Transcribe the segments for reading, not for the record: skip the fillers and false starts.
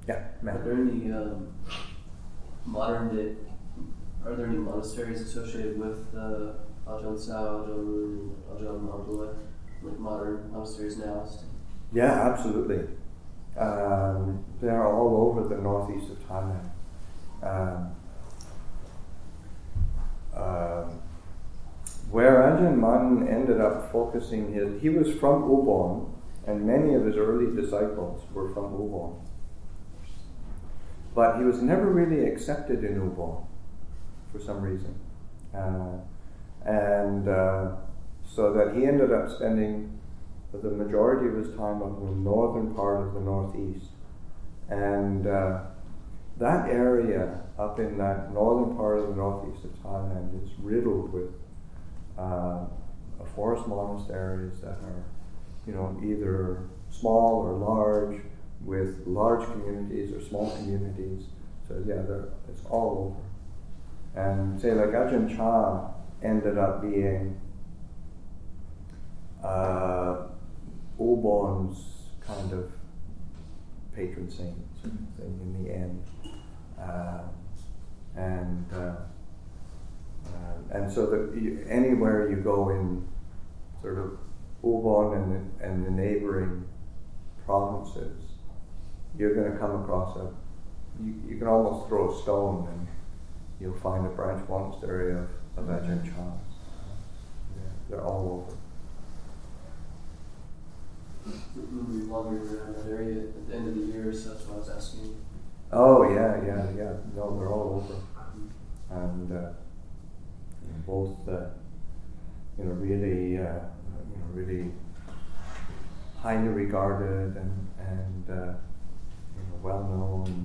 Yeah, Are there any modern day? Are there any monasteries associated with Ajahn Sao, Ajahn Mun, and Ajahn Mamdula, like modern monasteries now? Yeah, absolutely. They're all over the northeast of Thailand. Where Ajahn Mun ended up focusing he was from Ubon, and many of his early disciples were from Ubon. But he was never really accepted in Ubon for some reason. So that he ended up spending the majority of his time up in the northern part of the northeast. And that area up in that northern part of the northeast of Thailand is riddled with forest monasteries that are, either small or large, with large communities or small communities. So yeah, it's all over. And say like Ajahn Chah ended up being Ubon's kind of patron saint thing in the end. And so that anywhere you go in sort of Ubon and the neighboring provinces, you're going to come across you can almost throw a stone and you'll find a branch monastery of Ajahn Chah. They're all over. When we wandered around that area at the end of the year, so that's what I was asking. Oh yeah. No, they're all over, and both really highly regarded and well known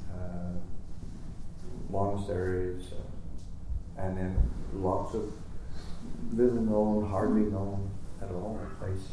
monasteries, and then lots of little known, hardly known at all places.